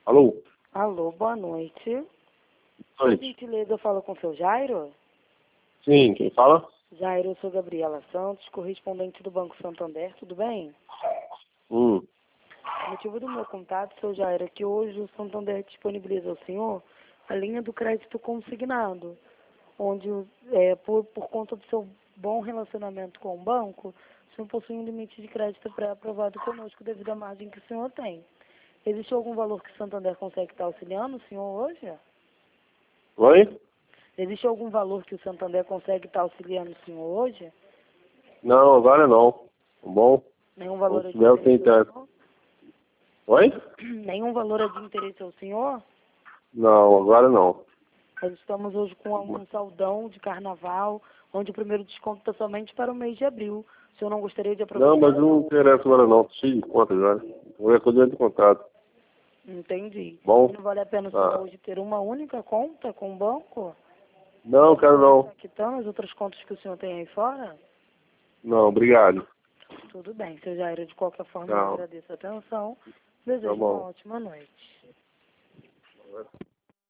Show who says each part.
Speaker 1: Alô?
Speaker 2: Alô, boa noite. Por
Speaker 1: Noite.
Speaker 2: gentileza, eu falo com o seu Jairo?
Speaker 1: Sim, quem fala?
Speaker 2: Jairo, eu sou Gabriela Santos, correspondente do Banco Santander, tudo bem?
Speaker 1: Hum.
Speaker 2: O motivo do meu contato, seu Jairo, é que hoje o Santander disponibiliza ao senhor a linha do crédito consignado, onde, por conta do seu bom relacionamento com o banco, o senhor possui um limite de crédito pré-aprovado conosco devido à margem que o senhor tem. Existe algum valor que o Santander consegue estar auxiliando o senhor hoje?
Speaker 1: Oi?
Speaker 2: Existe algum valor que o Santander consegue estar auxiliando o senhor hoje?
Speaker 1: Não, agora não. Tá bom?
Speaker 2: Nenhum valor é de
Speaker 1: Não tem
Speaker 2: interesse ao
Speaker 1: tanto.
Speaker 2: senhor?
Speaker 1: Oi?
Speaker 2: Nenhum valor é de interesse ao senhor?
Speaker 1: Não, agora não.
Speaker 2: Nós estamos hoje com um saldão de carnaval, onde o primeiro desconto está somente para o mês de abril. O senhor não gostaria de
Speaker 1: Não,
Speaker 2: aproveitar?
Speaker 1: mas não interessa agora não. Cheio de conta já. Vou recolher de contato.
Speaker 2: Entendi.
Speaker 1: Bom?
Speaker 2: E não vale a pena o senhor
Speaker 1: Ah.
Speaker 2: hoje ter uma única conta com o banco?
Speaker 1: Não, quero não.
Speaker 2: Está quitando as outras contas que o senhor tem aí fora?
Speaker 1: Não, obrigado.
Speaker 2: Tudo bem, seu Jairo. De qualquer forma, eu
Speaker 1: Tchau.
Speaker 2: agradeço a atenção.
Speaker 1: Tá
Speaker 2: Desejo uma
Speaker 1: bom.
Speaker 2: ótima noite.